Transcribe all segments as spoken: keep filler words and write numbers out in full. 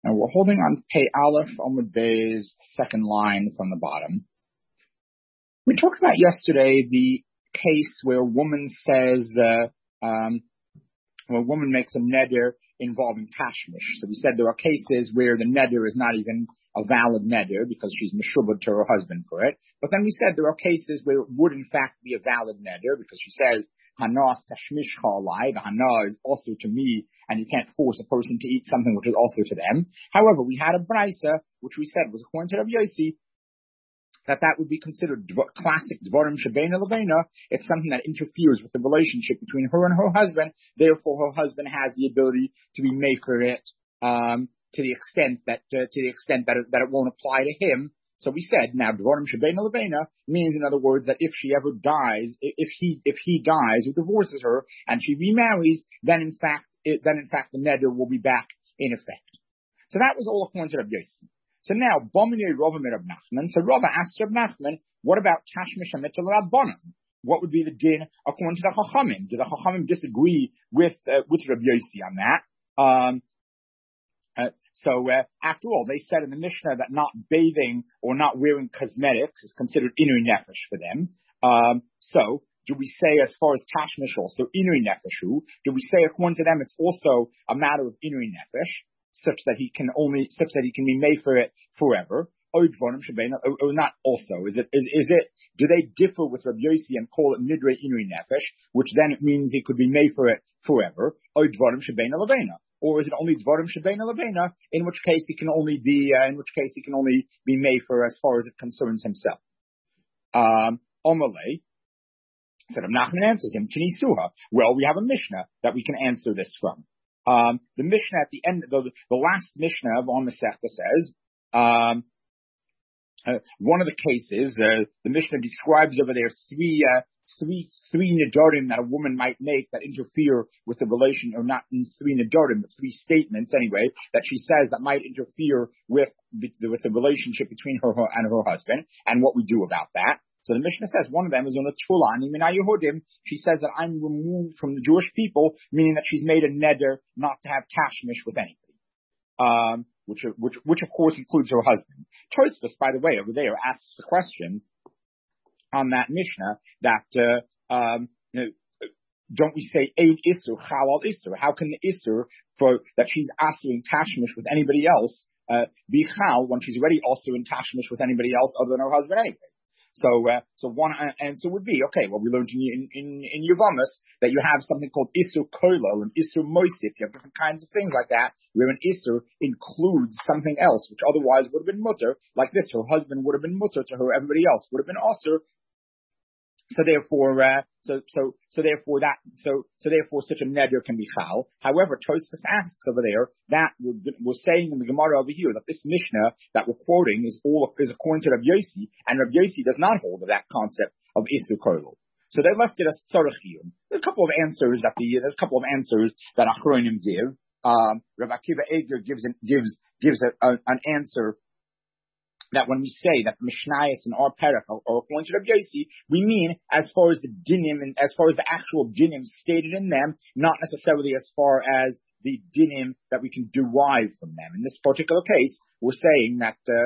Now we're holding on Pei Aleph Amud Bey's second line from the bottom. We talked about yesterday the case where a woman says, uh, um, where a woman makes a neder involving tashmish. So we said there are cases where the neder is not even a valid neder because she's meshubad to her husband for it. But then we said there are cases where it would in fact be a valid neder because she says, Hanas tashmish chalai, the hana is also to me, and you can't force a person to eat something which is also to them. However, we had a brisa, which we said was according to Rav Yossi, that that would be considered dv- classic dvarim shebeina lebeina. It's something that interferes with the relationship between her and her husband. Therefore, her husband has the ability to be maker it um, to the extent that uh, to the extent that it, that it won't apply to him. So we said now dvarim shebeina lebeina means, in other words, that if she ever dies, if he if he dies or divorces her and she remarries, then in fact it, then in fact the neder will be back in effect. So that was all according to Rav Yossi. So now, Bomini Rava Rav Nachman. So Rava asked Rav Nachman, what about Tashmish Amitul Rabbanim? What would be the din according to the Chachamim? Do the Chachamim disagree with uh, with Rav Yossi on that? Um, uh, so uh, after all, they said in the Mishnah that not bathing or not wearing cosmetics is considered inui nefesh for them. Um, so do we say as far as Tashmish also inui nefeshu? Do we say according to them it's also a matter of inui nefesh? Such that he can only, such that he can be made for it forever, or, or not also. Is it, is, is it, do they differ with Rabbi Yossi and call it nidre inui nefesh, which then it means he could be made for it forever, or dvarim shebeina lebeina? Or is it only dvarim shebeina lebeina, in which case he can only be, uh, in which case he can only be made for as far as it concerns himself? Um, Omalei, said Rav Nachman answers him, Kinisuha. Well, we have a Mishnah that we can answer this from. Um, the Mishnah at the end, the, the last Mishnah of on Masechta says, um, uh, one of the cases, uh, the Mishnah describes over there three, uh, three, three nedarim that a woman might make that interfere with the relation, or not in three nedarim, but three statements anyway, that she says that might interfere with, with the relationship between her and her husband, and what we do about that. So the Mishnah says one of them is on a Tulani Mina Yehudim. She says that I'm removed from the Jewish people, meaning that she's made a neder not to have tashmish with anybody, um, which, which, which of course includes her husband. Tosfos, by the way, over there asks the question on that Mishnah that uh, um, don't we say ein isur chalal isur? How can the isur for that she's asking tashmish with anybody else uh, be chal when she's already also in tashmish with anybody else other than her husband anyway? So, uh, so one answer would be, okay, well, we learned in, in, in Yevamos that you have something called Isur Koilel and Isur Moisif. You have different kinds of things like that, where an Isur includes something else, which otherwise would have been mutter, like this. Her husband would have been mutter to her, everybody else would have been Asur. So therefore, uh, so, so, so therefore that, so, so therefore such a neder can be chal. However, Tosfos asks over there that we're, we're saying in the Gemara over here that this Mishnah that we're quoting is all, is according to Rav Yossi, and Rav Yossi does not hold of that concept of Isur Koilel. So they left it as tzarechiyum. There's a couple of answers that the, there's a couple of answers that Achronim give. Um, Rav Akiva Eger gives an, gives, gives a, a, an answer that when we say that Mishnayos and our Perek are according to Rav Yossi, we mean as far as the dinim and as far as the actual dinim stated in them, not necessarily as far as the dinim that we can derive from them. In this particular case, we're saying that uh,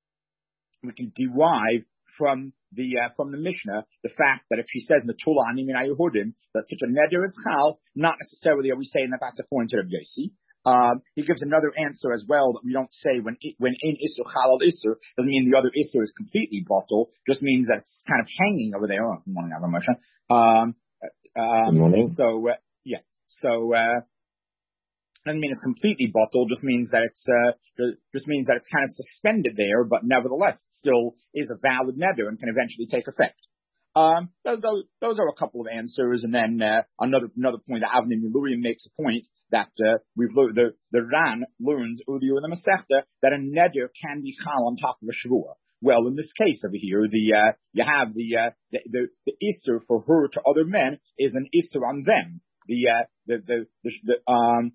we can derive from the uh, from the Mishnah the fact that if she says Natula Ani Min Yehudim that such a neder is chal, not necessarily are we saying that that's according to Rav Yossi. Um, he gives another answer as well that we don't say when it, when in isur chalal isur doesn't mean the other isur is completely bottled, just means that it's kind of hanging over there. Oh, good morning, Avamosha. Um, uh, good morning. So uh, yeah, so uh, doesn't mean it's completely bottled. Just means that it's uh, just means that it's kind of suspended there, but nevertheless it still is a valid neder and can eventually take effect. Um, those, those, those are a couple of answers, and then uh, another another point that Avnei Milurim makes a point that uh, we've learned, the the Ran learns earlier in the Masechta that a neder can be chal on top of a shavua. Well, in this case over here, the uh, you have the uh, the the, the isur for her to other men is an isur on them. The uh, the the the, the um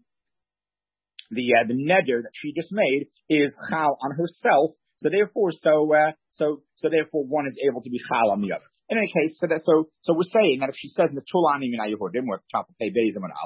the uh, the neder that she just made is chal on herself. So therefore, so uh, so so therefore, one is able to be chal on the other. In any case, so that so so we're saying that if she says in the Tulani Min Yehudim, we're at the top of Pei Beis and Aleph,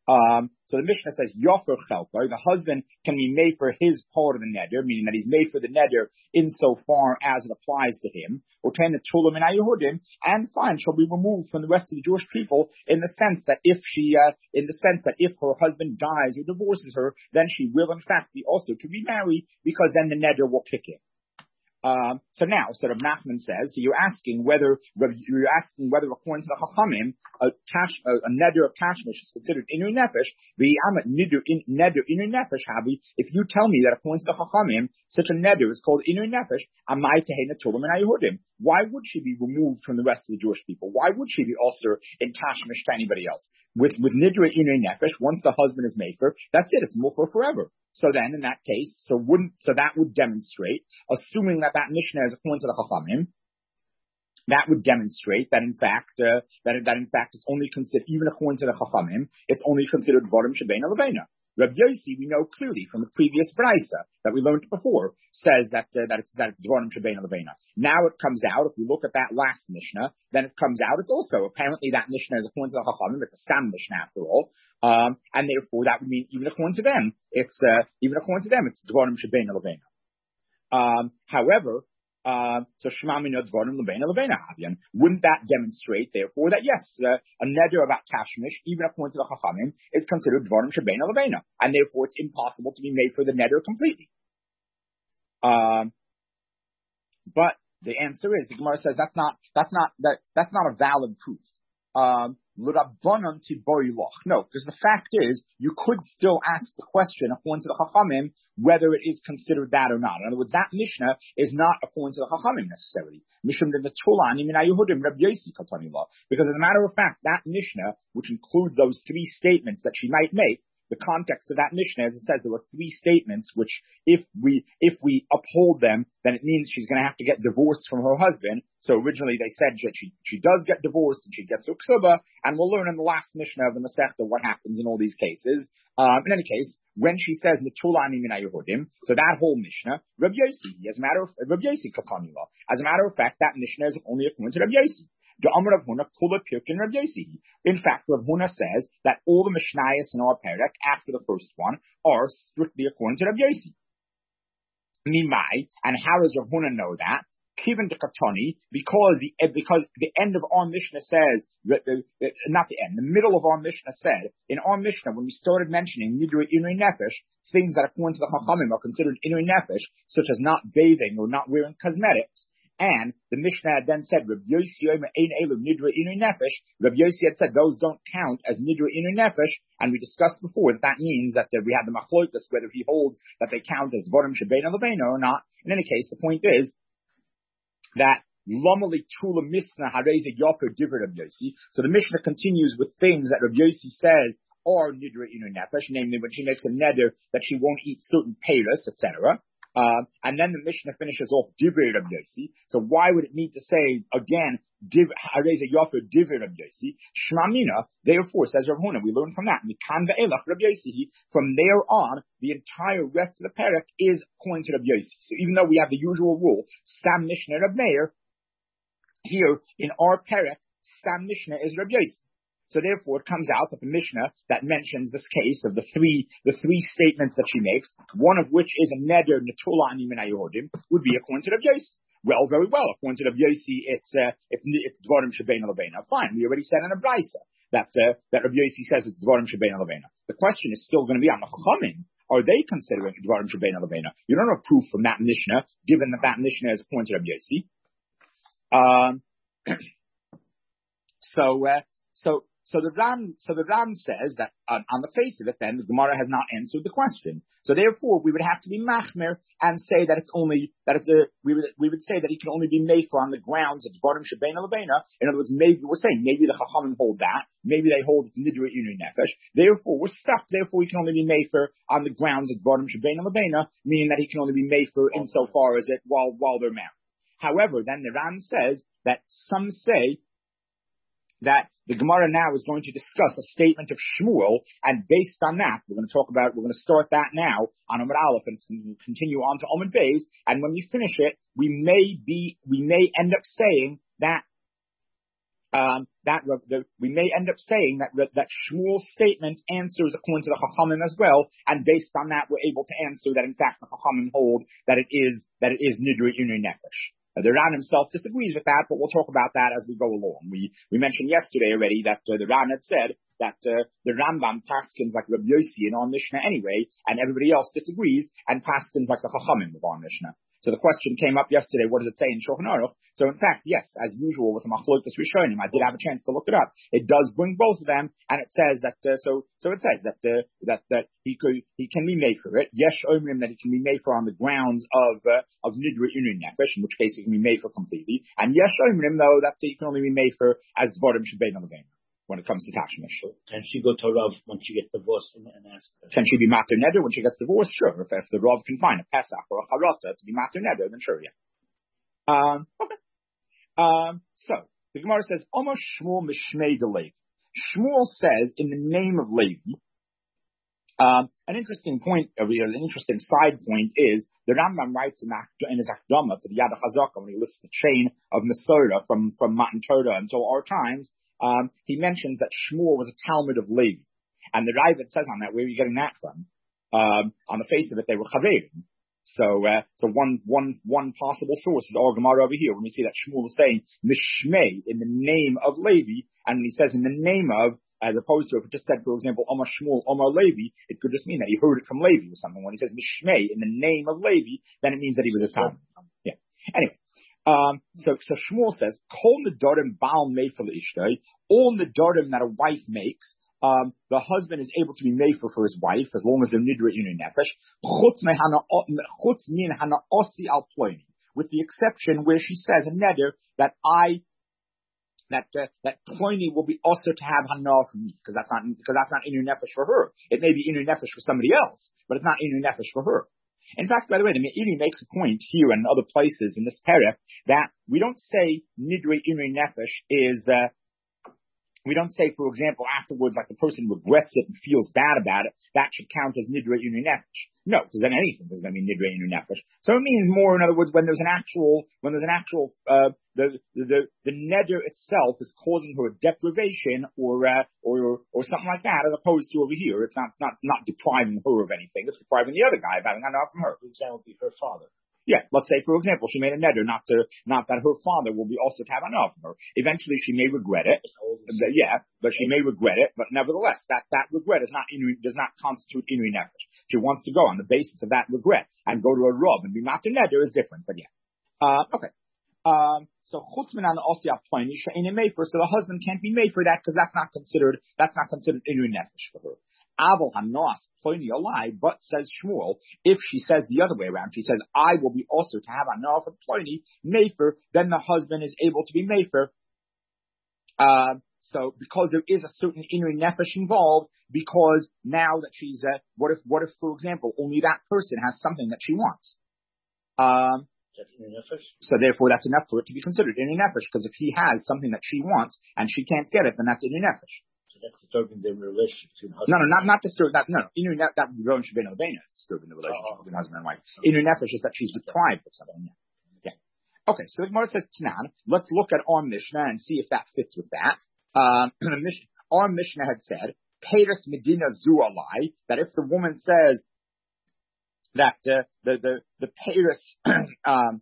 Um, so the Mishnah says, Yofer Chelko, the husband can be made for his part of the neder, meaning that he's made for the neder insofar as it applies to him, or ten the Tulam and Ayuhudim, and fine, shall be removed from the rest of the Jewish people in the sense that if she, uh, in the sense that if her husband dies or divorces her, then she will in fact be also to be married, because then the neder will kick in. Um, so now, so Rav Nachman says, so you're asking whether, you're asking whether according to the Chachamim, a cash, a, a neder of Tashmish is considered inui nefesh, the amat neder inui nefesh habi, if you tell me that according to the Chachamim, such a neder is called inui nefesh, amai tehena tulam and ayuhudim. Why would she be removed from the rest of the Jewish people? Why would she be also in Tashmish to anybody else? With, with neder inui nefesh, once the husband is made for, that's it, it's more for forever. So then, in that case, so wouldn't, so that would demonstrate, assuming that that Mishnah is according to the Chachamim, that would demonstrate that in fact, uh, that, that in fact it's only considered, even according to the Chachamim, it's only considered Dvarim Shebeina Lebeina. Rabbi Yossi, we know clearly from the previous Braisa that we learned before, says that, uh, that it's, that it's Dvarim Shebeina Lebeina. Now it comes out, if we look at that last Mishnah, then it comes out, it's also, apparently that Mishnah is according to the Chachamim, it's a Sam Mishnah after all, um, and therefore that would mean even according to them, it's, uh, even according to them, it's Dvarim Shebeina Lebeina. Um, however, Uh, so Shmamina Dvarim Lebeina Lebeina Havyan. Wouldn't that demonstrate, therefore, that yes, uh, a neder about Tashmish, even according to the Chachamim, is considered Dvarim Shebeina Lebeina, and therefore it's impossible to be made for the neder completely. Um, but the answer is, the Gemara says that's not, that's not, that, that's not a valid proof. Um, no, because the fact is, you could still ask the question according to the Chachamim whether it is considered that or not. In other words, that Mishnah is not according to the Chachamim necessarily. Because as a matter of fact, that Mishnah, which includes those three statements that she might make, the context of that Mishnah, as it says, there were three statements which, if we if we uphold them, then it means she's going to have to get divorced from her husband. So originally they said that she she does get divorced and she gets her ksuba, and we'll learn in the last Mishnah of the Masechta what happens in all these cases. Um, in any case, when she says Netulani min Yehudim, so that whole Mishnah, Rabbi Yossi, as a matter of Rabbi Yossi Katanila, as a matter of fact, that Mishnah is only according to Rabbi Yossi. In fact, Rav Huna says that all the Mishnayos in our parak after the first one are strictly according to Rabbi Yossi. Mimai, and how does Rav Huna know that? Kivan de Katoni, because the because the end of our Mishnah says, not the end, the middle of our Mishnah said, in our Mishnah, when we started mentioning Nidrei Inui Nefesh, things that according to the Chachamim are considered Inui Nefesh, such as not bathing or not wearing cosmetics. And the Mishnah then said, Rabbi Yossi Nidrei Inui Nefesh. Rabbi Yossi had said those don't count as Nidrei Inui Nefesh, and we discussed before that that means that uh, we have the Machlokas, whether he holds that they count as Dvarim Shebeina Lebeina or not. In any case, the point is that Lomali Tula Misna Hareze Yofer Divrei Rabbi Yossi. So the Mishnah continues with things that Rabbi Yossi says are Nidrei Inui Nefesh, namely when she makes a neder that she won't eat certain peiros, et cetera. Uh, and then the Mishnah finishes off Divrei Rabbi Yossi. So why would it need to say again Hareze Yofer Divrei Rabbi Yossi? Shmamina. Therefore, says Rav Huna, we learn from that. Mikan ve'elach Rabbi Yossi. From there on, the entire rest of the parak is according to Rabbi Yossi. So even though we have the usual rule, Stam Mishnah Rab Meir, here in our parak, Stam Mishnah is Rabbi Yossi. So therefore, it comes out that the Mishnah that mentions this case of the three the three statements that she makes, one of which is a neder netulani min Yehudim, would be according to Rabbi Yossi. Well, very well. According to Rabbi Yossi, it's uh, it's it's dvarim shebeina lebeina. Fine, we already said in a brisa that uh, that Rabbi Yossi says it's dvarim shebeina lebeina. The question is still going to be on the Chachamim. Are they considering dvarim shebeina lebeina? You don't have proof from that Mishnah, given that that Mishnah is according to Rabbi Yossi. Um. so uh, so. So the Ram, so the Ram says that uh, on the face of it, then the Gemara has not answered the question. So therefore, we would have to be machmer and say that it's only that it's a we would we would say that he can only be made for on the grounds of Dvarim Shebeina Lebeina. In other words, maybe we're saying maybe the Chachamim hold that, maybe they hold Nidrei Inui Nefesh. Therefore, we're stuck. Therefore, he can only be made for on the grounds of Dvarim Shebeina Lebeina, meaning that he can only be made for insofar as it while while they're married. However, then the Ram says that some say that the Gemara now is going to discuss a statement of Shmuel, and based on that, we're going to talk about, we're going to start that now on Amud Aleph, and it's going to continue on to Amud Beis, and when we finish it, we may be, we may end up saying that Um, that the, we may end up saying that, that that Shmuel's statement answers according to the Chachamim as well, and based on that, we're able to answer that in fact the Chachamim hold that it is that it is nidrei inui nefesh. Uh, the Ran himself disagrees with that, but we'll talk about that as we go along. We we mentioned yesterday already that uh, the Ran had said that uh, the Rambam paskins like Rabbi Yossi in our Mishnah anyway, and everybody else disagrees and paskins like the Chachamim of our Mishnah. So the question came up yesterday, what does it say in Shulchan Aruch? So in fact, yes, as usual with the Machlokas Rishonim, I did have a chance to look it up. It does bring both of them, and it says that, uh, so, so it says that, uh, that, that he could, he can be made for it. Yesh Omrim, that he can be made for on the grounds of, uh, of Nidrei Inui Nefesh, in which case he can be made for completely. And Yesh Omrim, though, that he can only be made for as Dvarim Shebein Alevim. When it comes to Tashmish. Can she go to Rav when she gets divorced and, and ask her? Can she be Mater Neder when she gets divorced? Sure. If, if the Rav can find a Pesach or a Charata to be Mater Neder, then sure, yeah. Um, okay. Um, so, the Gemara says, Omer Shmuel Mishmei de Levi. Shmuel says, in the name of Levi, um, an interesting point, uh, an interesting side point is, the Rambam writes in, in his Akdama to the Yad HaChazaka, when he lists the chain of Masorah from, from Matan Torah until our times, Um, he mentions that Shmuel was a Talmud of Levi. And the Ravid says on that, where are you getting that from? Um, on the face of it, they were Chaverim. So, uh, so one, one, one possible source is our Gemara over here, when we see that Shmuel was saying, Mishmei, in the name of Levi, and when he says in the name of, as opposed to if it just said, for example, Omar Shmuel, Omar Levi, it could just mean that he heard it from Levi or something. When he says Mishmei, in the name of Levi, then it means that he was a Talmud. Yeah. Anyway. Um, so, so Shmuel says, Kol nedarim baal made for l'ishtay, all nedarim that a wife makes, um, the husband is able to be made for for his wife, as long as they're nidrei inui nefesh, chutz min hana osi al ploini, with the exception where she says a neder that I, that, uh, that ploini will be also to have hana for me, because that's not, because that's not inui nefesh for her. It may be inui nefesh for somebody else, but it's not inui nefesh for her. In fact, by the way, the Meiri makes a point here and other places in this parah that we don't say nidrei inui nefesh is, uh, we don't say, for example, afterwards, like the person regrets it and feels bad about it, that should count as nidrei inui nefesh. No, because then anything is going to be nidrei inui nefesh. So it means more, in other words, when there's an actual, when there's an actual, uh, the, the, the, the neder itself is causing her a deprivation or, uh, or, or something like that, as opposed to over here, it's not, not, not depriving her of anything, it's depriving the other guy of having enough from her. For example, would be her father. Yeah, let's say, for example, she made a neder not to, not that her father will be also to have enough from her. Eventually she may regret it. Yeah, but she may regret it, but nevertheless, that, that regret is not, does not constitute inui nefesh. She wants to go on the basis of that regret and go to a rub and be matir neder is different, but yeah. Uh, okay. Um, so chutz min hana osi al ploini she'ein mefer, so the husband can't be made for that because that's not considered, that's not considered inui nefesh for her. Aval hanos ploini alai, but says Shmuel, if she says the other way around, she says, I will be also to have enough of ploini mefer, then the husband is able to be mefer. Uh, so because there is a certain inui nefesh involved, because now that she's, uh, what if, what if, for example, only that person has something that she wants? Um, So therefore, that's enough for it to be considered inui nefesh. Because if he has something that she wants and she can't get it, then that's inui nefesh. So that's disturbing the relationship between husband. No, no, not not disturbing. That no, inui nefesh. That Rowan Shabbein Alabena is disturbing the relationship oh, between husband and wife. Inui nefesh is that she's deprived of something. Yeah. yeah. Okay. So the Gemara says Tanan. Let's look at our Mishnah and see if that fits with that. Um, our Mishnah had said, Peres Medina Zualai, that if the woman says that uh, the the the Paris um,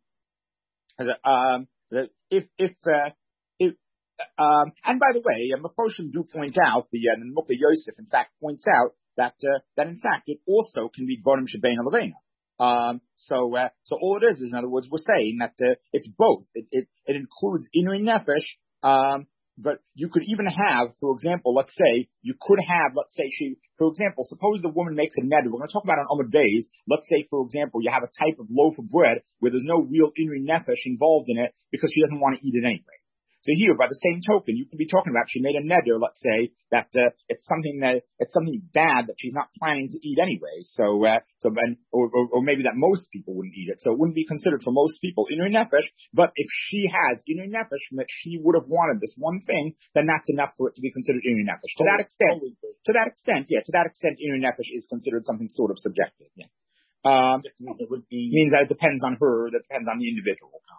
um the, if if uh, if um and by the way, uh, Mephoshim do point out the uh, the Mukha Yosef in fact points out that uh, that in fact it also can be Dvarim Shebein Alevena. Um so uh, so all it is is in other words we're saying that uh, it's both. It, it it includes inui nefesh. Um, But you could even have, for example, let's say, you could have, let's say she, for example, suppose the woman makes a neder. We're going to talk about it on Amud Beis. Let's say, for example, you have a type of loaf of bread where there's no real inui nefesh involved in it because she doesn't want to eat it anyway. So here, by the same token, you could be talking about she made a neder, let's say, that uh, it's something that it's something bad that she's not planning to eat anyway. So, uh, so then, or, or, or maybe that most people wouldn't eat it. So it wouldn't be considered for most people inui nefesh. But if she has inui nefesh from that she would have wanted this one thing, then that's enough for it to be considered inui nefesh. To that extent, to that extent, yeah, to that extent, inui nefesh is considered something sort of subjective. Yeah. Um, it means, it would be, means that it depends on her. That depends on the individual.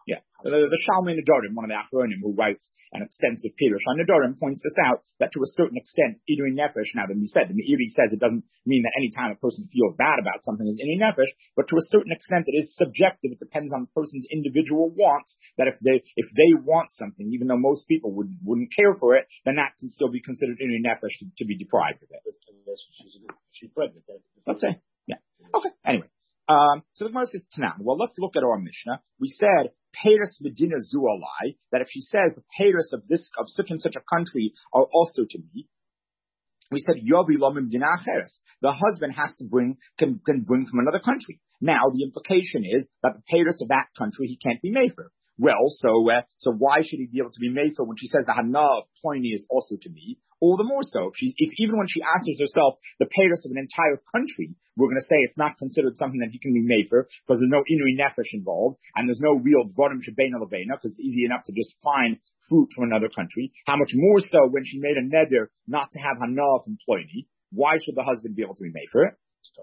Yeah. The, the Shalmei Nedarim, one of the Achronim who writes an extensive Pirush on Nedarim, points this out, that to a certain extent, Inui Nefesh, now that we said, the Meiri says it doesn't mean that any time a person feels bad about something is Inui Nefesh, but to a certain extent it is subjective. It depends on the person's individual wants, that if they, if they want something, even though most people would, wouldn't care for it, then that can still be considered Inui Nefesh to, to be deprived of it. She's pregnant. Let's say. Yeah. Okay. Anyway. Um, so the Gemara says Tanan. Well, let's look at our Mishnah. We said Peiros Medina Zualai, that if she says the Peiros of this of such and such a country are also to me. We said Yobi Lomim Medina Acheres. The husband has to bring can can bring from another country. Now the implication is that the Peiros of that country he can't be made for. Well, so uh, so why should he be able to be made for when she says the Hana of Pliny is also to me? All the more so, if she's, if even when she answers herself the payers of an entire country, we're going to say it's not considered something that he can be made for because there's no inui nefesh involved and there's no real dvarim shebeina lebeina because it's easy enough to just find fruit from another country. How much more so when she made a neder not to have hana from Pliny? Why should the husband be able to be made for it?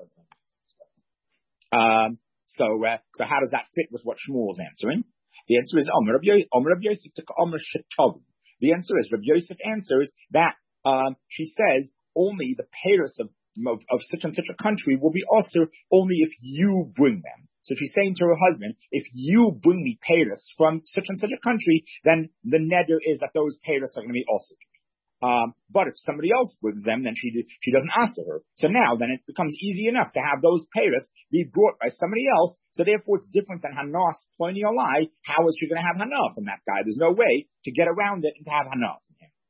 Um, so, uh, so how does that fit with what Shmuel's answering? The answer is Omer Rabbi Yosef to Omer Shetavu. The answer is Rabbi Yosef answers that. Um, she says only the payers of, of, of such and such a country will be also only if you bring them. So she's saying to her husband, if you bring me payers from such and such a country, then the neder is that those payers are going to be also to me. Um, but if somebody else brings them, then she she doesn't answer her. So now then it becomes easy enough to have those payers be brought by somebody else. So therefore it's different than Hanas Pliny Olai. How is she going to have Hana from that guy? There's no way to get around it and to have Hana.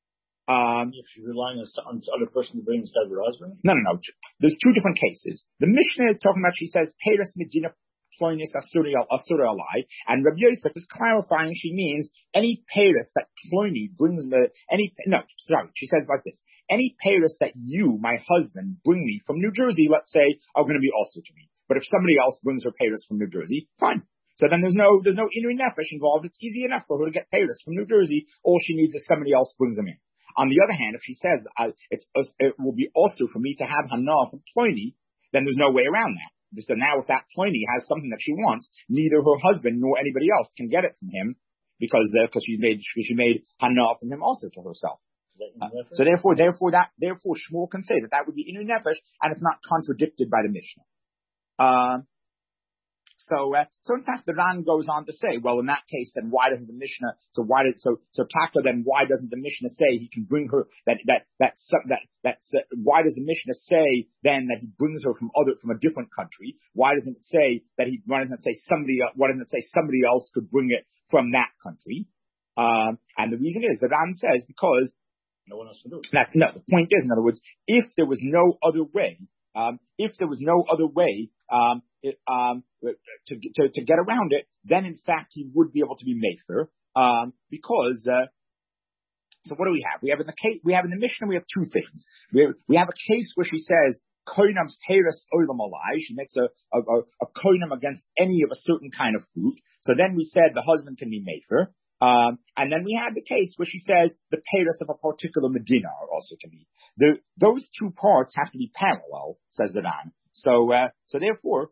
Um, if she's relying on, on the other person to bring instead of her husband? No, no, no. There's two different cases. The Mishnah is talking about, she says, Peiros Medina Ploinis Asura Alai, and Rabbi Yosef is clarifying she means any Peiros that Ploini brings, the, any, no, sorry, she says like this, any Peiros that you, my husband, bring me from New Jersey, let's say, are going to be also to me. But if somebody else brings her Peiros from New Jersey, fine. So then there's no, there's no Inui Nefesh involved. It's easy enough for her to get Peiros from New Jersey. All she needs is somebody else brings them in. On the other hand, if she says uh, it's, uh, it will be also for me to have Hana from Pliny, then there's no way around that. So now if that Pliny has something that she wants, neither her husband nor anybody else can get it from him because uh, cause she's made she made Hana from him also to herself. Uh, so therefore, therefore that therefore Shmuel can say that that would be Inu Nefesh and it's not contradicted by the Mishnah. Uh, So, uh, so in fact, the Ran goes on to say, well, in that case, then why doesn't the Mishnah? So why did so so Taka? Then why doesn't the Mishnah say he can bring her that that that that that? Uh, why does the Mishnah say then that he brings her from other from a different country? Why doesn't it say that he? Why doesn't it say somebody? Why doesn't it say somebody else could bring it from that country? Um, and the reason is the Ran says because no one else can do it. That, no, the point is, in other words, if there was no other way, um, if there was no other way. Um, It, um, to, to to get around it, then in fact he would be able to be mefer, um, because uh, so what do we have? We have in the case we have in the Mishnah we have two things. We have, we have a case where she says koinam peiros olam alai. She makes a a, a a koinam against any of a certain kind of fruit. So then we said the husband can be mefer. Um, and then we have the case where she says the peiros of a particular medina are also to be. The those two parts have to be parallel, says the Ran. So uh, so therefore.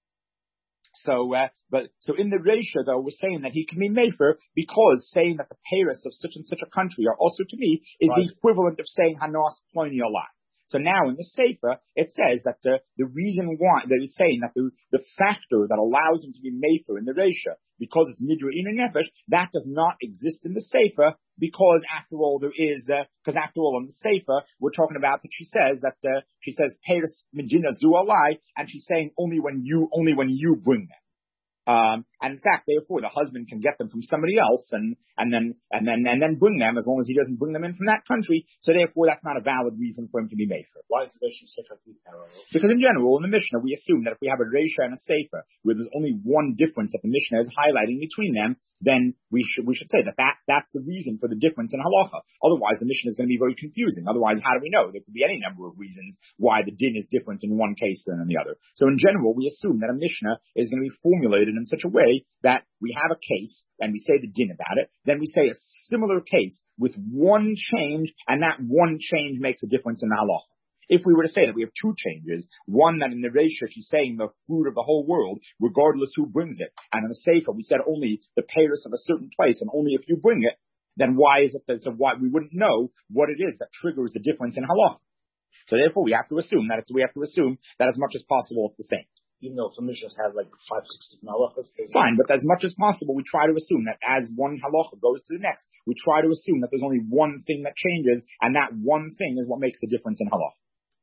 So, uh, but, so in the Reisha though, we're saying that he can be mefer because saying that the peiros of such and such a country are also to me is right. The equivalent of saying Hanas Pliny Olai. So now in the Sefer, it says that the, the reason why, that it's saying that the, the factor that allows him to be mefer in the Reisha, because it's Nidra Ina Nefesh, that does not exist in the Sefer, because after all there is, because uh, after all in the Sefer, we're talking about that she says that, uh, she says, Peiros Medina Zualai, and she's saying only when you, only when you bring them. Um, and in fact, therefore, the husband can get them from somebody else and, and then, and then, and then bring them as long as he doesn't bring them in from that country. So therefore, that's not a valid reason for him to be mefer. Why is the Reisha Sefer parallel? Because in general, in the Mishnah, we assume that if we have a Reisha and a Sefer, where there's only one difference that the Mishnah is highlighting between them, then we should, we should say that, that that's the reason for the difference in halacha. Otherwise, the Mishnah is going to be very confusing. Otherwise, how do we know? There could be any number of reasons why the din is different in one case than in the other. So in general, we assume that a Mishnah is going to be formulated in such a way that we have a case and we say the din about it, then we say a similar case with one change, and that one change makes a difference in the halacha. If we were to say that we have two changes, one that in the Reisha she's saying the fruit of the whole world, regardless who brings it, and in the Sefer we said only the payers of a certain place, and only if you bring it, then why is it that so why we wouldn't know what it is that triggers the difference in halach? So therefore, we have to assume that it's we have to assume that as much as possible it's the same. Even though some missions have like five, six different halachas. Fine, but as much as possible, we try to assume that as one halacha goes to the next, we try to assume that there's only one thing that changes, and that one thing is what makes the difference in halacha.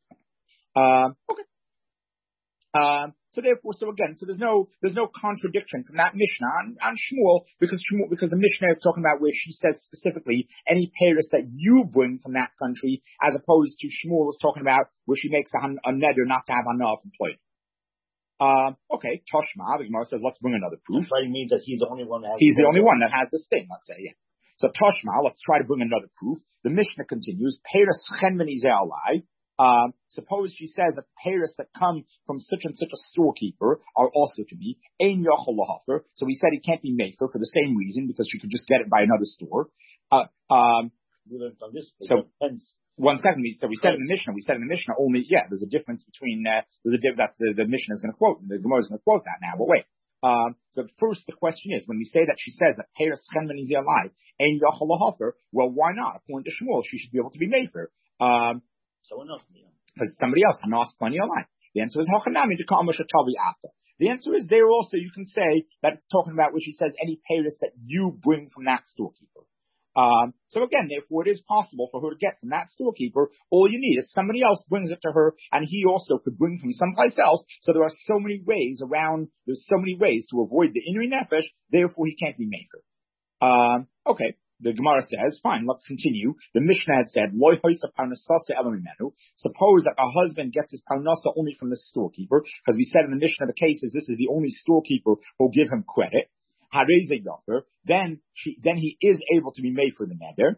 Um, okay. Um, so therefore, so again, so there's no there's no contradiction from that Mishnah on, on Shmuel because Shmuel, because the Mishnah is talking about where she says specifically any payers that you bring from that country, as opposed to Shmuel is talking about where she makes a, a neder not to have enough employed. Um, okay, Toshma, the Gemara says, let's bring another proof. That means that he's the only one that has He's the only one that has this thing, let's say, yeah. So Toshma, let's try to bring another proof. The Mishnah continues, Peiros chenveni ze'alai. Um, suppose she says that payers that come from such and such a storekeeper are also to be ein yochel lahafer. So we said he can't be maker for the same reason because she could just get it by another store. Uh, um, we learned on this. So one second, we so we said in the Mishnah, we said in the Mishnah only yeah. There's a difference between uh, there's a difference that the, the Mishnah is going to quote. The Gemara is going to quote that now. But wait. Um, so first, the question is when we say that she says that payers chenveni ze'alai ein yochel lahafer. Well, why not? According to Shmuel, she should be able to be maker. Um, Someone else. Because somebody else, Hanas plenty of life. The answer is Hachanami to Kamash Tavi after. The answer is there also you can say that it's talking about where she says any payers that you bring from that storekeeper. Um, so again, therefore it is possible for her to get from that storekeeper. All you need is somebody else brings it to her, and he also could bring from someplace else. So there are so many ways around. There's so many ways to avoid the inri nefesh. Therefore, he can't be maker. Um, okay. The Gemara says, fine, let's continue. The Mishnah had said, Loi hoisa parnasasa elamimenu. Suppose that a husband gets his parnasa only from the storekeeper, because we said in the Mishnah the case is this is the only storekeeper who'll give him credit. Hareze yofer. Then she, then he is able to be made for the neder.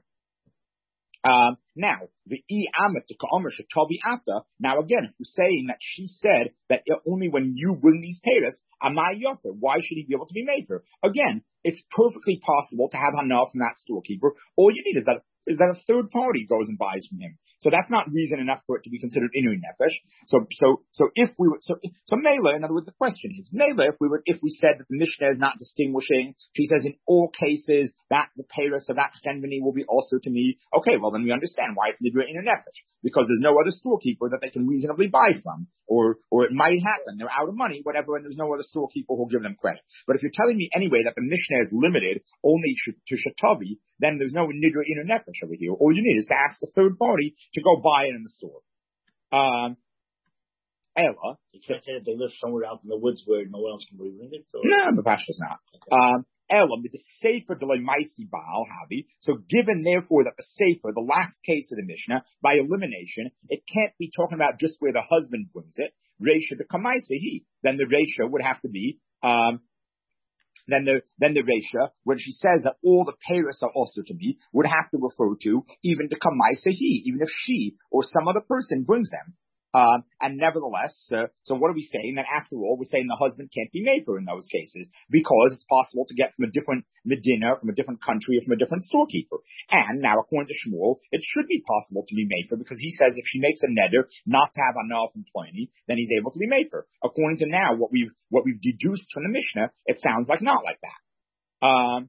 Um, now, the e amet to ka'omer shetavi ata. Now again, if we're saying that she said that only when you bring these payers, amai yofer, why should he be able to be made for? Again, it's perfectly possible to have hana from that storekeeper. All you need is that is that a third party goes and buys from him. So that's not reason enough for it to be considered inui nefesh. So, so, so if we were, so, so Mela, in other words, the question is, Mela, if we were, if we said that the Mishnah is not distinguishing, she says in all cases that the payers of that chenveni will be also to me. Okay, well then we understand why it's nidra inui nefesh. Because there's no other storekeeper that they can reasonably buy from. Or, or it might happen. They're out of money, whatever, and there's no other storekeeper who'll give them credit. But if you're telling me anyway that the Mishnah is limited only to Shatavi, then there's no nidra inui nefesh over here. All you need is to ask a third party to go buy it in the store. Um, Ella. You can't say that they live somewhere out in the woods where no one else can bring it? Or? No, the Pasha's not. Okay. Um, Ella, the Sefer Delay Maisi Baal Havi. So given therefore that the Sefer, the last case of the Mishnah, by elimination, it can't be talking about just where the husband brings it. Reisha the Kamaisa he. Then the Reisha would have to be, um, Then the then the Reisha, when she says that all the payers are also to be, would have to refer to even to Kamaisa he, even if she or some other person brings them. Um, and nevertheless, uh, so what are we saying? That after all, we're saying the husband can't be made for in those cases because it's possible to get from a different medina, from a different country, or from a different storekeeper. And now, according to Shmuel, it should be possible to be made for because he says if she makes a neder not to have enough employee, then he's able to be made for. According to now what we've what we've deduced from the Mishnah, it sounds like not like that. Um,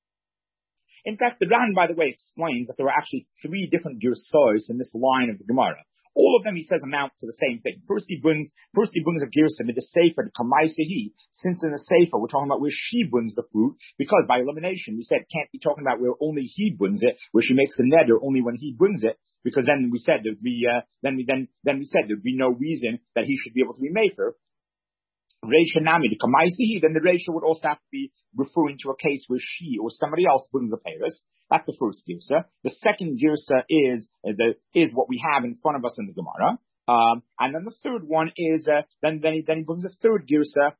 in fact, the Ran, by the way, explains that there are actually three different girsos in this line of the Gemara. All of them, he says, amount to the same thing. First, he brings, first he brings a girsa with the sefer, the kamaisehi. Since in the sefer, we're talking about where she brings the fruit, because by elimination, we said can't be talking about where only he brings it, where she makes the neder only when he brings it, because then we said there'd be, uh, then we then then we said there'd be no reason that he should be able to be maker. Reisha nami, the kamaisehi, then the reisha would also have to be referring to a case where she or somebody else brings the payers. That's the first girsa. The second girsa is uh, the is what we have in front of us in the Gemara. Um, and then the third one is uh, then then he, then he brings a third girsa.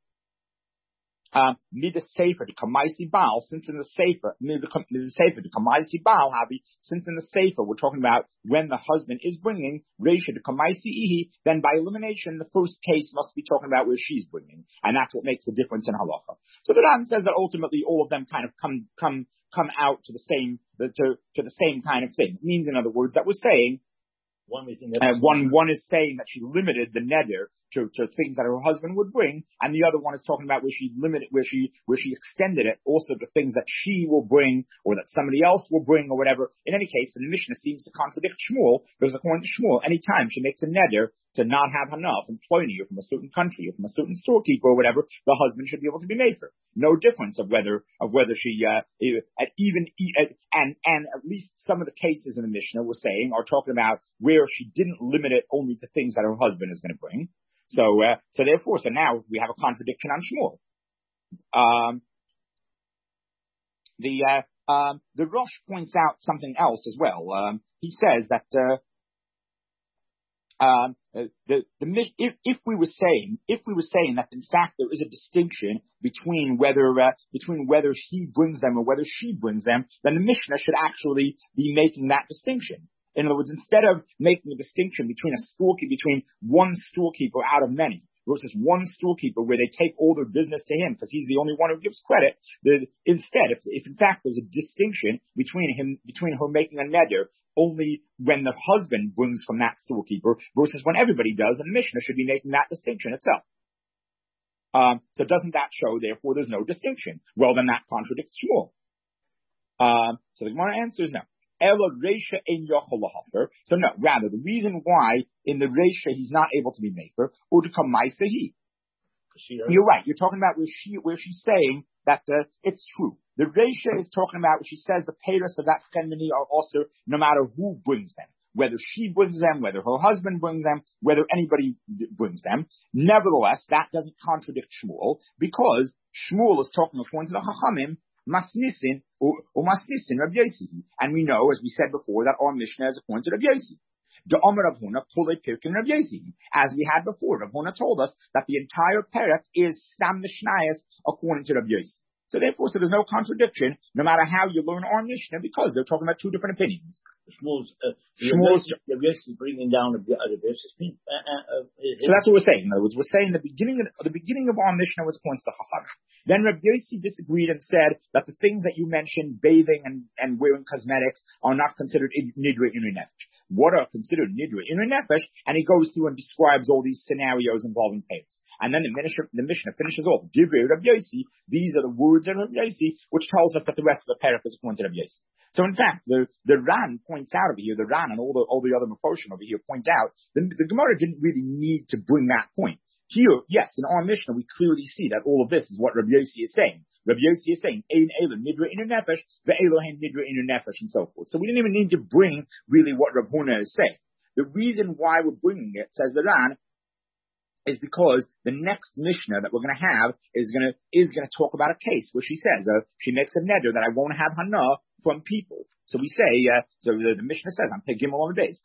Um, Mida Sefer to Kamaisi Baal, since in the Sefer, Mida Sefer to Kamaisi Baal, Havi, since in the Sefer we're talking about when the husband is bringing Reisha to Kamaisi Ihi, then by elimination the first case must be talking about where she's bringing, and that's what makes the difference in halacha. So the Ran says that ultimately all of them kind of come come come out to the same to to the same kind of thing. It means, in other words, that we're saying One is uh, one one is saying that she limited the neder to, to things that her husband would bring, and the other one is talking about where she limited, where she where she extended it also to things that she will bring or that somebody else will bring or whatever. In any case, the Mishnah seems to contradict Shmuel, because according to Shmuel, anytime she makes a neder to not have hana from Pliny or from a certain country or from a certain storekeeper or whatever, the husband should be able to be made for. No difference of whether of whether she uh, even and and at least some of the cases in the Mishnah we're saying are talking about where she didn't limit it only to things that her husband is going to bring. So, uh, so therefore, so now we have a contradiction on Shmuel. Um, the uh, um, the Rosh points out something else as well. Um, he says that. Uh, Um, the, the, if, if we were saying, if we were saying that in fact there is a distinction between whether, uh, between whether he brings them or whether she brings them, then the Mishnah should actually be making that distinction. In other words, instead of making a distinction between a storekeeper, between one storekeeper out of many, versus one storekeeper where they take all their business to him because he's the only one who gives credit. The, instead, if, if in fact there's a distinction between him, between her making a neder only when the husband brings from that storekeeper versus when everybody does, and the Mishnah should be making that distinction itself. Um, so doesn't that show, therefore, there's no distinction? Well, then that contradicts Shmuel. Um, so the Gemara answers no. Ela Reisha ein yochel lahafer. So no, rather the reason why in the Reisha he's not able to be maker, or to come ma'asehi. You're right. You're talking about where she where she's saying that uh, it's true. The Reisha is talking about where she says the payers of that chemini are also no matter who brings them, whether she brings them, whether her husband brings them, whether anybody brings them. Nevertheless, that doesn't contradict Shmuel because Shmuel is talking according to the Chachamim. Masnisin or, or Masnisin Rabbi Yossi. And we know, as we said before, that our Mishnah is according to Rabbi Yossi. The Omer Rav Huna Pulei Pirkin Rabbi Yossi. As we had before, Rav Huna told us that the entire Perek is Stam Mishnayos according to Rabbi Yossi. So therefore, so there's no contradiction, no matter how you learn our Mishnah, because they're talking about two different opinions. Shmuel's, uh, Shmuel's, Rabbi Yossi bringing down Rabbi Yossi's opinion. Uh, uh, uh, so that's what we're saying. In other words, we're saying the beginning of the beginning of our Mishnah was points to Chacham. Then Rabbi Yossi disagreed and said that the things that you mentioned, bathing and, and wearing cosmetics, are not considered nidra inu nefesh. What are considered nidra inu nefesh? And he goes through and describes all these scenarios involving payers. And then the Mishnah, the Mishnah finishes off. Divrei Rabbi Yossi. These are the words of Rabbi Yossi, which tells us that the rest of the perek is according to Rabbi Yossi. So in fact, the the Ran points out over here, the Ran and all the all the other Mefoshim over here point out the, the Gemara didn't really need to bring that point. Here, yes, in our Mishnah, we clearly see that all of this is what Rabbi Yossi is saying. Rabbi Yossi is saying, Ein Elohim Nidra Inu Nefesh, Ve'Elohim Nidra Inu Nefesh, and so forth. So we didn't even need to bring really what Rav Huna is saying. The reason why we're bringing it, says the Ran, is because the next Mishnah that we're going to have is going to is going to talk about a case where she says uh, she makes a neder that I won't have hana from people. So we say, uh, so the, the Mishnah says on Pegimel on the days,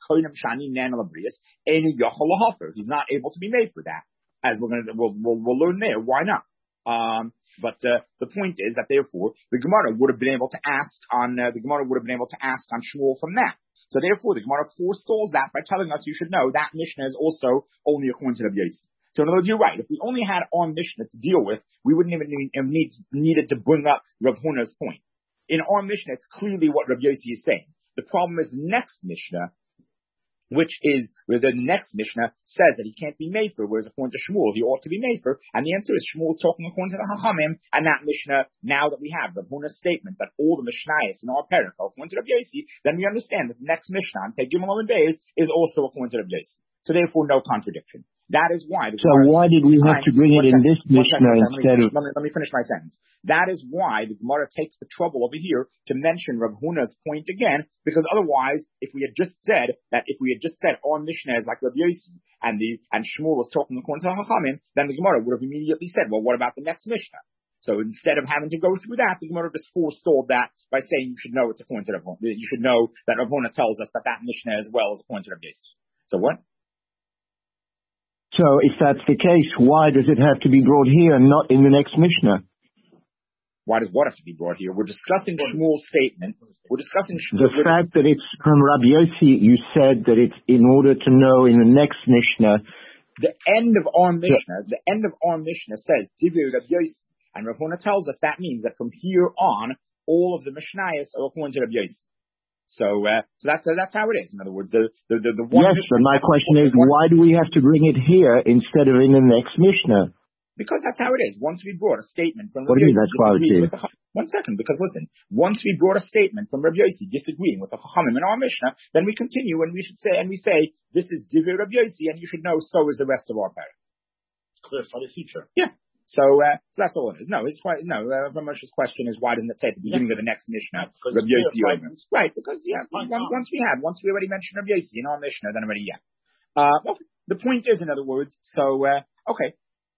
he's not able to be made for that. As we're going to we'll, we'll, we'll learn there, why not? Um, but uh, the point is that therefore the Gemara would have been able to ask on uh, the Gemara would have been able to ask on Shmuel from that. So therefore, the Gemara forestalls that by telling us you should know that Mishnah is also only according to Rabbi Yossi. So in other words, you're right. If we only had our Mishnah to deal with, we wouldn't even need, need needed to bring up Rav Huna's point. In our Mishnah, it's clearly what Rabbi Yossi is saying. The problem is the next Mishnah, which is where the next Mishnah says that he can't be made for, whereas according to Shmuel, he ought to be made for. And the answer is Shmuel is talking according to the Chachamim, and that Mishnah, now that we have Rav Huna's statement that all the Mishnayos in our perek are according to Rabbi Yossi, then we understand that the next Mishnah on Pei Gimel Amud Beis is also according to Rabbi Yossi. So therefore, no contradiction. That is why. So why did we have to bring it in this Mishnah instead of? Let me, let me finish my sentence. That is why the Gemara takes the trouble over here to mention Rav Huna's point again, because otherwise, if we had just said that, if we had just said our Mishnah is like Rabbi Yossi and the and Shmuel was talking according to Chachamim, then the Gemara would have immediately said, well, what about the next Mishnah? So instead of having to go through that, the Gemara just forestalled that by saying you should know it's according to Rav Huna. You should know that Rav Huna tells us that that Mishnah as well is according to Rabbi Yossi. So what? So if that's the case, why does it have to be brought here and not in the next Mishnah? Why does what have to be brought here? We're discussing Shmuel's statement. We're discussing Shmuel. The fact that it's from Rabbi Yossi, you said that it's in order to know in the next Mishnah. The end of our Mishnah, the end of our Mishnah says, Divrei Rabbi Yossi. And Rav Huna tells us that means that from here on, all of the Mishnayos are according to Rabbi Yossi. So, uh, so that's, uh, that's how it is. In other words, the, the, the, the one. Yes, but my question is, why do we have to bring it here instead of in the next Mishnah? Because that's how it is. Once we brought a statement from What Rabbi do you mean Yossi that's how it is? the, one second, because listen, once we brought a statement from Rabbi Yossi disagreeing with the Chachamim in our Mishnah, then we continue and we should say, and we say, this is Divrei Rabbi Yossi, and you should know so is the rest of our parak. Clarify the future. Yeah. So, uh, so that's all it is. No, it's quite, no, uh, Ramosha's question is why doesn't it say at the beginning yeah. of the next Mishnah, yeah, Rabbi Yossi Yomer? Right, because, yeah, once, once we had, once we already mentioned Rabbi Yossi in our Mishnah, then already, yeah. Uh, well, the point is, in other words, so, uh, okay.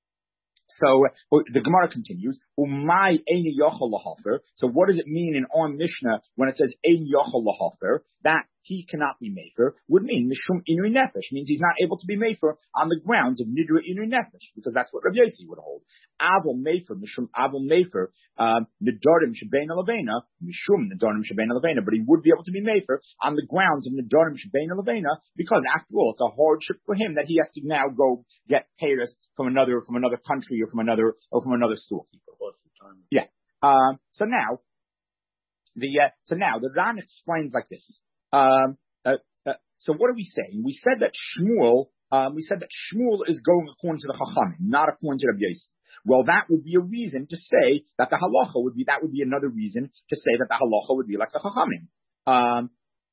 So, uh, the Gemara continues, Umay ein yochel lahafer. So what does it mean in our Mishnah when it says ein yochel lahafer? That he cannot be mefer would mean mishum inui nefesh, means he's not able to be mefer on the grounds of nidra inui nefesh, because that's what Rabbi Yossi would hold. Avol mefer, mishum avol mefer, um, nidarim shebein alavena, mishum nidarim shebein alavena, but he would be able to be mefer on the grounds of nidarim shebein alavena, because after all, it's a hardship for him that he has to now go get payers from another, from another country or from another, or from another storekeeper. Yeah. Um, so now, the, uh, so now the Ran explains like this. Um, uh, uh, so what are we saying? We said that Shmuel, um, we said that Shmuel is going according to the Chachamim, not according to Rabbi Yossi. Well, that would be a reason to say that the halacha would be, that would be another reason to say that the halacha would be like the Chachamim. Um,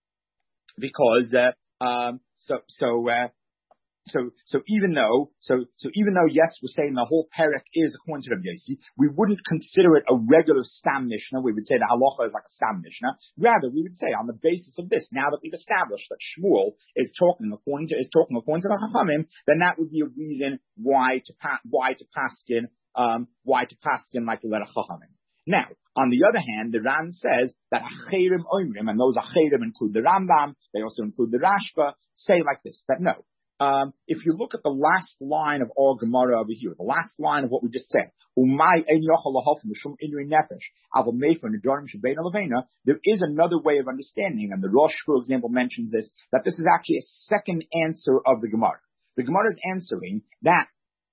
because, uh, um, so, so, uh, So, so even though, so, so even though, yes, we're saying the whole perek is according to Rabbi Yossi, we wouldn't consider it a regular Stam Mishnah. We would say the halacha is like a Stam Mishnah. Rather, we would say on the basis of this, now that we've established that Shmuel is talking according to, is talking according to the Chachamim, then that would be a reason why to, pa- why to paskin, um, why to paskin like the letter Chachamim. Now, on the other hand, the Ran says that Acherim Oimrim, and those Acherim include the Rambam, they also include the Rashba, say like this, that no. Um, if you look at the last line of our Gemara over here, the last line of what we just said, there is another way of understanding, and the Rosh, for example, mentions this, that this is actually a second answer of the Gemara. The Gemara is answering that.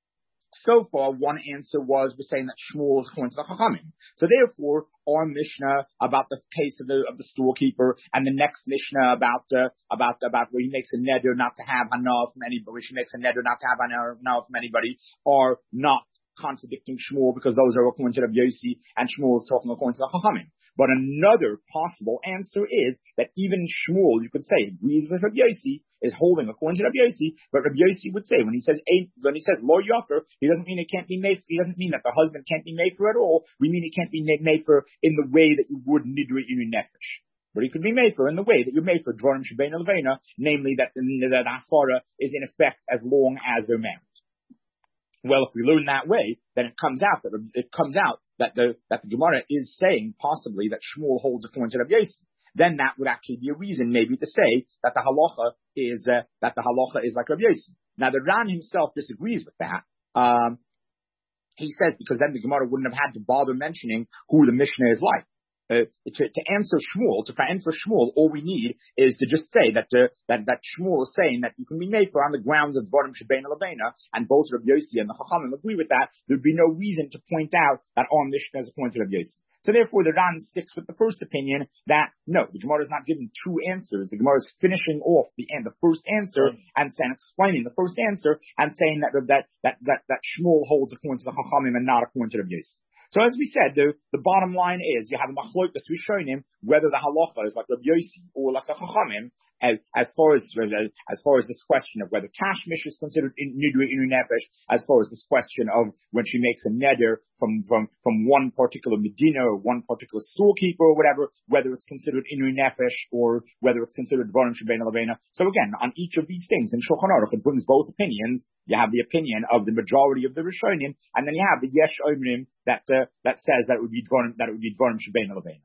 So far, one answer was we're saying that Shmuel is according to the Chachamim. So therefore, our Mishnah about the case of the of the storekeeper, and the next Mishnah about uh, about about where he makes a neder not to have hana from anybody, where she makes a neder not to have hana from anybody, are not contradicting Shmuel, because those are according to Rabbi Yossi, and Shmuel is talking according to the Chachamim. But another possible answer is that even Shmuel, you could say, agrees with Rabbi Yossi, is holding according to Rabbi Yossi, but Rabbi Yossi would say, when he says when he says lo yofer, he doesn't mean it can't be made. He doesn't mean that the husband can't be made for at all. We mean it can't be made for in the way that you would nidri inu nefesh. But he could be made for in the way that you're made for dvarim shebein alvena, namely that the that hafara is in effect as long as they're married. Well, if we learn that way, then it comes out that it comes out that the that the Gemara is saying possibly that Shmuel holds according to Rabbi Yossi. Then that would actually be a reason maybe to say that the halacha is uh, that the halacha is like Rabbi Yossi. Now the Ran himself disagrees with that. Um, he says because then the Gemara wouldn't have had to bother mentioning who the Mishnah is like. Uh, to, to answer Shmuel, to answer Shmuel, all we need is to just say that uh, that that Shmuel is saying that you can be made for on the grounds of Dvarim Shebein Alabena, and both Rabbi Yossi and the Chachamim agree with that. There'd be no reason to point out that our Mishnah is according to Rabbi Yossi. So therefore, the Ran sticks with the first opinion that no, the Gemara is not giving two answers. The Gemara is finishing off the end, the first answer, and saying, explaining the first answer, and saying that that that that that Shmuel holds according to the Chachamim and not according to Rabbi Yossi. So as we said, the, the bottom line is you have a machlokas rishonim whether the halacha is like Rabbi Yossi or like the Chachamim. As, as far as as far as this question of whether tashmish is considered nidui inu nefesh, as far as this question of when she makes a neder from from from one particular medina or one particular storekeeper or whatever, whether it's considered inu nefesh or whether it's considered dvarim shebein alabena. So again, on each of these things in Shulchan Aruch, it brings both opinions. You have the opinion of the majority of the Rishonim, and then you have the yesh omrim that uh, that says that it would be dvarim that it would be dvarim shebein alabena.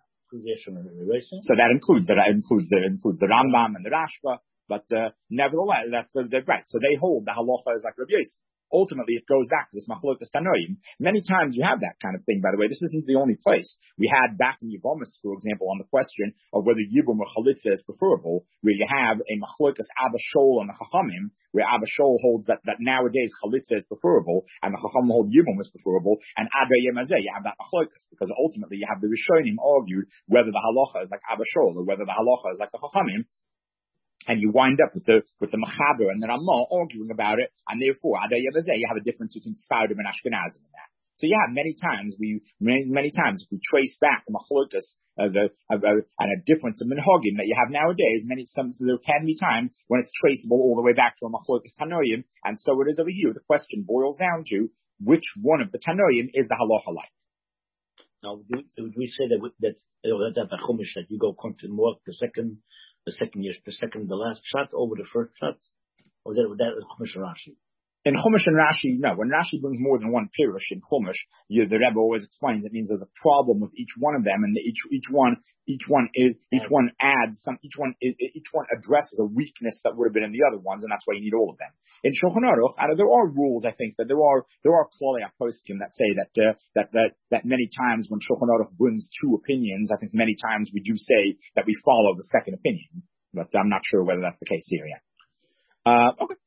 So that includes that includes the includes the Rambam and the Rashba, but uh, nevertheless, that's the, the right. So they hold the halacha is like Rabbi Yossi. Ultimately, it goes back to this machlokas tanoim. Many times you have that kind of thing, by the way. This isn't the only place. We had back in Yevomis, for example, on the question of whether Yibum or Chalitza is preferable, where you have a machlokas Abba Shol and the Chachamim, where Abba Shol holds that, that nowadays Chalitza is preferable, and the Chacham hold Yibum is preferable, and Abba Yemazeh, you have that machlokas, because ultimately you have the Rishonim argued whether the halacha is like Abba Shol or whether the halacha is like the Chachamim. And you wind up with the with the Machaber and the Ramah arguing about it, and therefore, Adai Yevazeh, you have a difference between Sfardim and Ashkenazim in that. So yeah, many times we many, many times if we trace back the Machlokas uh, the uh, uh, and a difference of Minhagim that you have nowadays, many some so there can be times when it's traceable all the way back to a Machlokas Tanoim, and so it is over here. The question boils down to which one of the Tanoim is the halacha like. Now, would we say that that that that Chumash that you go contra more the second. The second year, the second, the last shot over the first shot, or was that that was Chumash and Rashi? In Chumash and Rashi, no. When Rashi brings more than one pirush in Chumash, you, the Rebbe always explains it means there's a problem with each one of them, and each each one each one is each one adds some each one each one addresses a weakness that would have been in the other ones, and that's why you need all of them. In Shulchan Aruch, there are rules. I think that there are there are klolei poskim that say that uh, that that that many times when Shulchan Aruch brings two opinions, I think many times we do say that we follow the second opinion, but I'm not sure whether that's the case here yet. Uh, okay.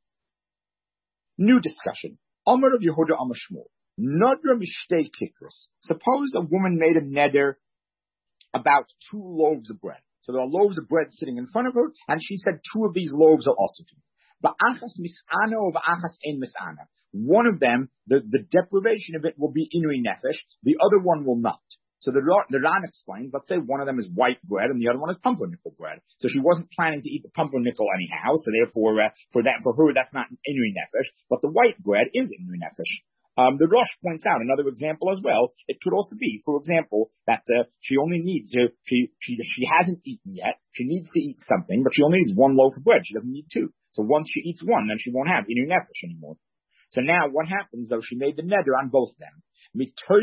New discussion. Amar of Yehuda Amar Shmuel. Nadra mishtei kikros. Suppose a woman made a neder about two loaves of bread. So there are loaves of bread sitting in front of her, and she said two of these loaves are also to me. Ba'achas mis'ana or ba'achas ein mis'ana. One of them, the, the deprivation of it will be inui nefesh. The other one will not. So the, the Ran explains, let's say one of them is white bread and the other one is pumpernickel bread. So she wasn't planning to eat the pumpernickel anyhow, so therefore, uh, for that, for her, that's not inui nefesh, but the white bread is inui nefesh. Um, the Rosh points out another example as well. It could also be, for example, that, uh, she only needs to, she, she, she hasn't eaten yet. She needs to eat something, but she only needs one loaf of bread. She doesn't need two. So once she eats one, then she won't have inui nefesh anymore. So now what happens though? She made the neder on both of them. So,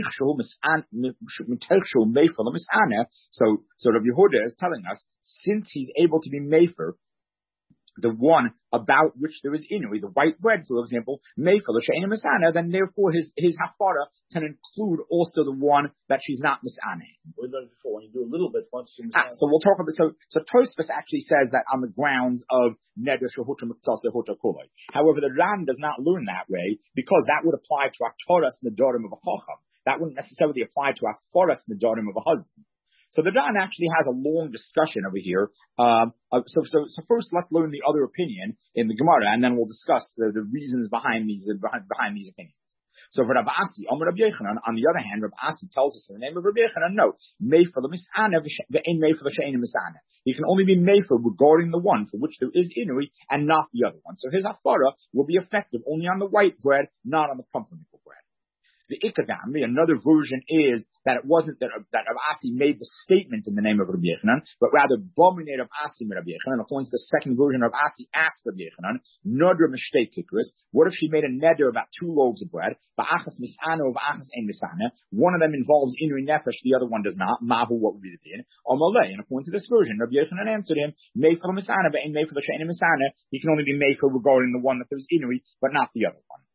so Rabbi Yehuda is telling us, since he's able to be mefer, the one about which there is inui, the white bread, for example, mefer l'she'ena misana, then therefore his his hafara can include also the one that she's not misana. We learned before when you do a little bit. Once you ah, so we'll talk about so so Tosfos actually says that on the grounds of neder shehuta mitzvah shehuta kulay. However, the Ran does not learn that way because that would apply to aktoras nedarim of a chacham. That wouldn't necessarily apply to aktoras nedarim of a husband. So the Ran actually has a long discussion over here. Um, uh, so, so, so first, let's learn the other opinion in the Gemara, and then we'll discuss the, the reasons behind these uh, behind, behind these opinions. So for Rav Asi, Amar Rabbi Yechanan, on the other hand, Rav Asi tells us in the name of Rabbi Yechanan, no, mefer l'misana v'ein mefer l'she'ena misana. He can only be mefer regarding the one for which there is inui and not the other one. So his hafara will be effective only on the white bread, not on the pumpernickel bread. The Ikadam, the another version is that it wasn't that, that Rav Asi made the statement in the name of Rabbi Yechanan, but rather Bominate Rav Asi with Rabbi Yechanan. According to the second version, Rav Asi asked Rabbi Yechanan, Nodra Mishtei Kikris, what if she made a neder about two loaves of bread, Ba'achas Misana or Ba'achas Ein Misana? One of them involves Inui Nefesh, the other one does not. Mavu, what would be the din? Omalei, and according to this version, Rabbi Yechanan answered him, Mefer Misana, but Ein Mefer L'She'ena Misana. He can only be Mefer regarding the one that there's Inui, but not the other one.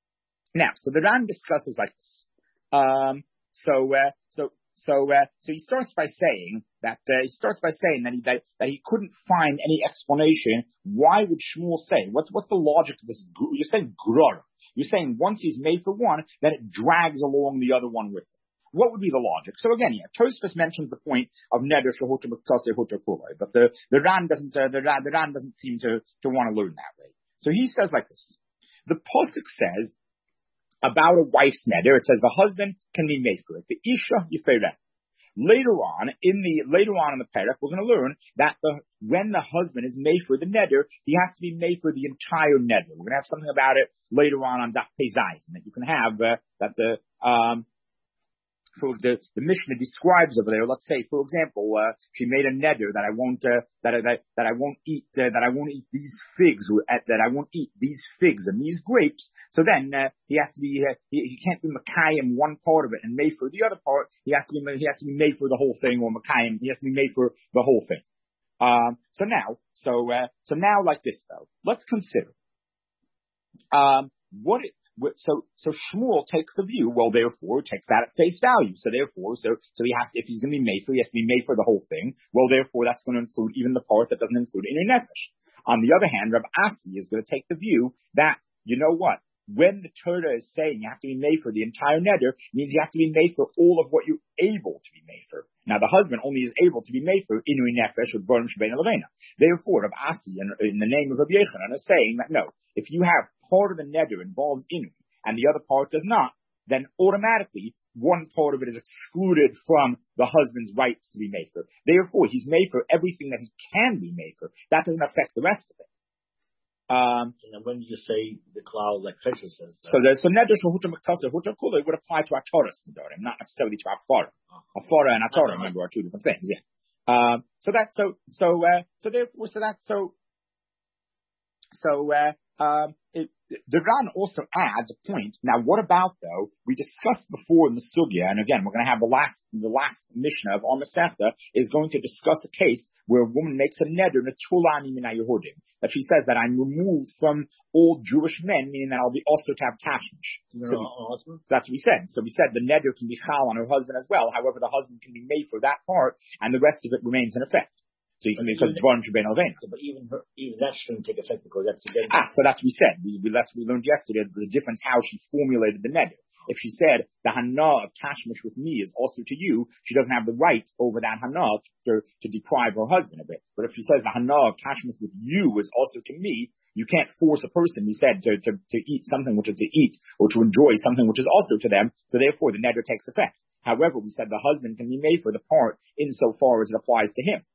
Now, so the Ran discusses like this. Um, so, uh, so, so, uh, so he starts by saying that uh, he starts by saying that he that, that he couldn't find any explanation. Why would Shmuel say? What's what's the logic of this? You're saying gror. You're saying once he's made for one, then it drags along the other one with it. What would be the logic? So again, yeah, Tosfos mentions the point of neder shehuta b'ktase huta kulay, but the the Ran doesn't uh, the Ran the Ran doesn't seem to to want to learn that way. So he says like this: the pasuk says about a wife's neder, it says the husband can be made for it. The isha yiferet. Later on, in the later on in the parak, we're going to learn that the when the husband is made for the neder, he has to be made for the entire neder. We're going to have something about it later on on Daf Pezayim that you can have uh, that the um. So the, the Mishnah describes over there. Let's say, for example, uh, she made a neder that I won't uh, that, that that I won't eat uh, that I won't eat these figs uh, that I won't eat these figs and these grapes. So then uh, he has to be uh, he, he can't be Makayim one part of it and made for the other part. He has to be he has to be made for the whole thing, or Makayim he has to be made for the whole thing. Um, so now, so uh, so now like this though, let's consider um, what. It, so, so Shmuel takes the view, well, therefore, takes that at face value. So therefore, so, so he has to, if he's going to be made for, he has to be made for the whole thing. Well, therefore, that's going to include even the part that doesn't include Inui Nefesh. On the other hand, Rav Asi is going to take the view that, you know what? When the Torah is saying you have to be made for the entire neder, means you have to be made for all of what you're able to be made for. Now, the husband only is able to be made for Inui Nefesh or Dvarim Shebein Levena. Therefore, Rav Asi, in, in the name of Rabbi Yochanan, is saying that no, if you have part of the neder involves Inui and the other part does not, then automatically one part of it is excluded from the husband's rights to be made for. Therefore, he's made for everything that he can be made for. That doesn't affect the rest of it. Um, and when you say the cloud, like Fesha says, uh, so there's so neder shahuta miktasa huta kula would apply to our Torahs nedarim, not necessarily to our Farah. A Farah and a Torah, remember, are two different things. Yeah. Um, so that's so so uh, so therefore so that's so so uh, um, it, the Ran also adds a point. Now, what about though? We discussed before in the sugya, and again, we're going to have the last the last Mishnah of our Masechta is going to discuss a case where a woman makes a neder netulani min haYehudim, that she says that I'm removed from all Jewish men, meaning that I'll be also to have tashmish. So we, that's what we said. So we said the neder can be chal on her husband as well. However, the husband can be made for that part, and the rest of it remains in effect. So you can, because it's Dvarim Shebein Levena. But even her, even that shouldn't take effect because that's again. Ah, so that's what we said. We, we, that's what we learned yesterday. The difference how she formulated the neder. If she said the hana of tashmish with me is also to you, she doesn't have the right over that hana to, to deprive her husband of it. But if she says the hana of tashmish with you is also to me, you can't force a person, we said, to, to, to eat something which is to eat or to enjoy something which is also to them. So therefore, the neder takes effect. However, we said the husband can be made for the part insofar as it applies to him.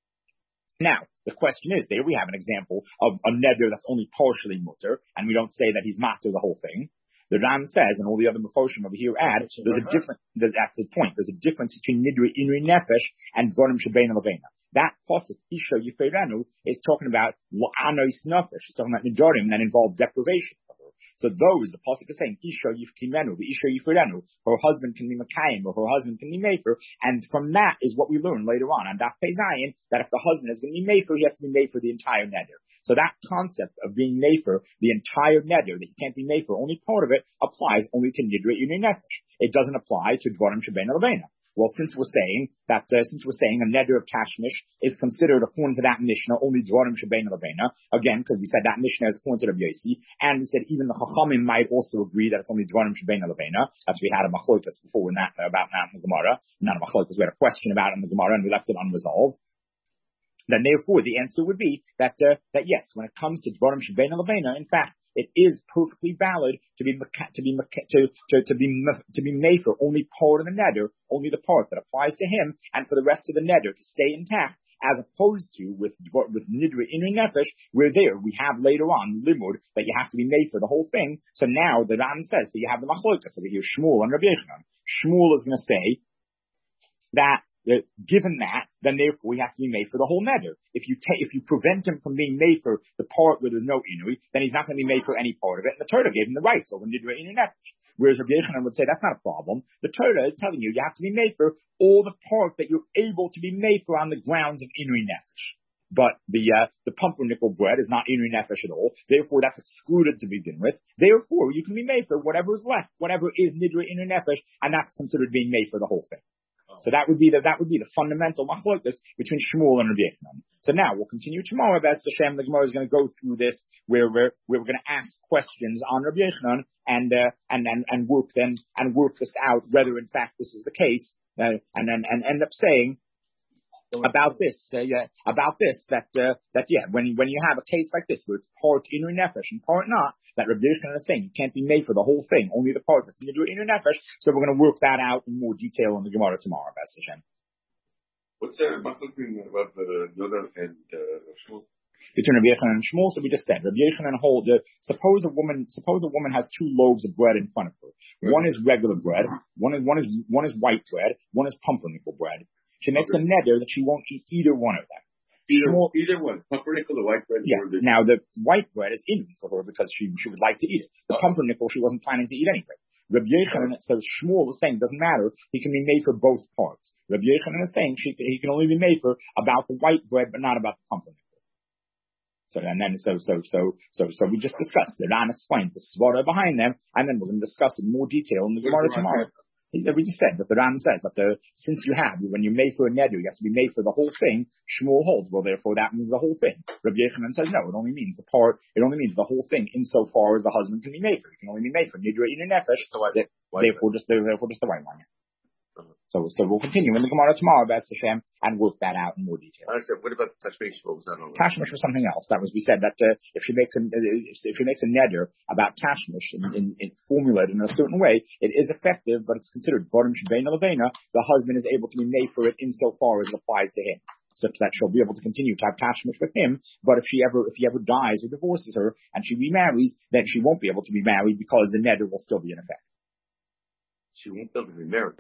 Now, the question is, there we have an example of a neder that's only partially mutter, and we don't say that he's matter the whole thing. The Ram says, and all the other Mefoshim over here add, there's a difference, that's the point, there's a difference between nidui inui nefesh and dvarim shebein levena. That pasuk, Isha Yifeirenu, is talking about la'anois nefesh, it's talking about nidorim that involve deprivation. So those, the pasuk is saying, Isha Yifkimenu, the Isha Yifeirenu, her husband can be Makayim, or her husband can be Mefer, and from that is what we learn later on, on Daf Pei Zayin, that if the husband is going to be Mefer, he has to be Mefer the entire neder. So that concept of being Mefer, the entire neder, that he can't be Mefer, only part of it, applies only to Nidre Yunei Nefesh. It doesn't apply to Dvarim Shebein Levena. Well, since we're saying that, uh, since we're saying a neder of tashmish is considered according to that Mishnah only dvarim shebein levena, again, because we said that Mishnah is according to Rabbi Yossi, and we said even the Chachamim might also agree that it's only dvarim shebein levena. That's we had a machlokas before in that, about that in the Gemara. Not a machlokas, we had a question about it in the Gemara and we left it unresolved. Then therefore the answer would be that, uh, that yes, when it comes to dvarim shebein levena, in fact, it is perfectly valid to be to be to to, to be to be made for only part of the neder, only the part that applies to him, and for the rest of the neder to stay intact, as opposed to with with nidre inui nefesh, where there we have later on limud that you have to be made for the whole thing. So now the Ram says that you have the machlokas over here, Shmuel and Rabbi Yochanan. Shmuel is going to say that. Uh, given that, then therefore he has to be made for the whole neder. If you ta- if you prevent him from being made for the part where there's no inui, then he's not going to be made for any part of it. And the Torah gave him the rights over nidre inui nefesh. Whereas Rabbi Yochanan would say that's not a problem. The Torah is telling you you have to be made for all the part that you're able to be made for on the grounds of inui nefesh. But the uh, the pumpernickel bread is not inui nefesh at all. Therefore, that's excluded to begin with. Therefore, you can be made for whatever is left, whatever is nidre inui nefesh, and that's considered being made for the whole thing. So that would be the, that would be the fundamental machlokas between Shmuel and Rabbi Yochanan. So now we'll continue tomorrow. B'ez Hashem, the Gemara is going to go through this where we're, where we're going to ask questions on Rabbi Yochanan and, uh, and, and, and work them, and work this out, whether in fact this is the case, uh, and then, and end up saying, about this, uh, yeah, about this, that, uh, that, yeah, when, when you have a case like this, where it's part inui nefesh and part not, that Rabbi Yochanan is saying, you can't be made for the whole thing, only the part that's going to do inui nefesh. So we're going to work that out in more detail in the Gemara tomorrow, B'ez Hashem. What's the machlokas about the Yodan and, uh, Shmuel? Between Rabbi Yochanan and Shmuel, so we just said, Rabbi Yochanan hold, uh, suppose a woman, suppose a woman has two loaves of bread in front of her. Right. One is regular bread, one is, one is, one is white bread, one is pumpernickel bread. She makes okay. a neder that she won't eat either one of them. Either, Shmuel, either one. Pumpernickel, the white bread. Yes. Now the white bread is in for her because she she would like to eat it. The oh. pumpernickel she wasn't planning to eat anyway. Rabbi Yochanan says Shmuel is saying doesn't matter. He can be made for both parts. Rabbi Yochanan is saying she, he can only be made for about the white bread but not about the pumpernickel. So and then so so so so so we just discussed. The Ran explained the svara behind them, and then we're going to discuss in more detail in the Gemara tomorrow. He said, we just said that the Ran says that the since you have when you're made for a neder, you have to be made for the whole thing. Shmuel holds well, therefore that means the whole thing. Rabbi Yochanan says no, it only means the part. It only means the whole thing insofar as the husband can be made for. It can only be made for neder in a nefesh. Therefore, just therefore just the white one. So, so we'll continue in the Gemara tomorrow, B'ez Hashem, and work that out in more detail. I said, what about the tashmish? What was that all about? Tashmish was something else. That was, we said that uh, if she makes a, if she makes a neder about tashmish in, in, in formulated in a certain way, it is effective, but it's considered barim shebeina levena. The husband is able to be made for it insofar as it applies to him, so that she'll be able to continue to have tashmish with him. But if she ever, if he ever dies or divorces her and she remarries, then she won't be able to be married because the neder will still be in effect. She won't be able to be married.